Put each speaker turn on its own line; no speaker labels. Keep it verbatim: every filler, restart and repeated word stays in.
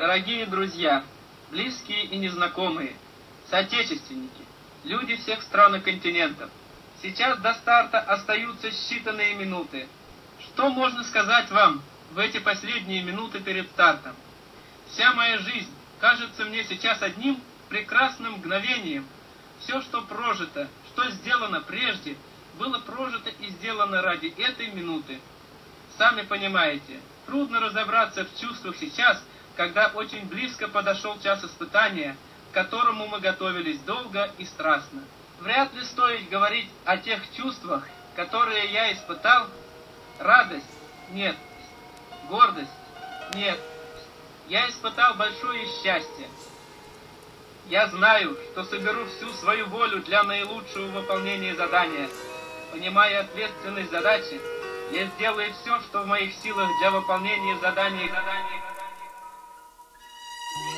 Дорогие друзья, близкие и незнакомые, соотечественники, люди всех стран и континентов, сейчас до старта остаются считанные минуты. Что можно сказать вам в эти последние минуты перед стартом? Вся моя жизнь кажется мне сейчас одним прекрасным мгновением. Все, что прожито, что сделано прежде, было прожито и сделано ради этой минуты. Сами понимаете, трудно разобраться в чувствах сейчас, когда очень близко подошел час испытания, к которому мы готовились долго и страстно. Вряд ли стоит говорить о тех чувствах, которые я испытал. Радость? Нет. Гордость? Нет. Я испытал большое счастье. Я знаю, что соберу всю свою волю для наилучшего выполнения задания. Понимая ответственность задачи, я сделаю все, что в моих силах для выполнения задания.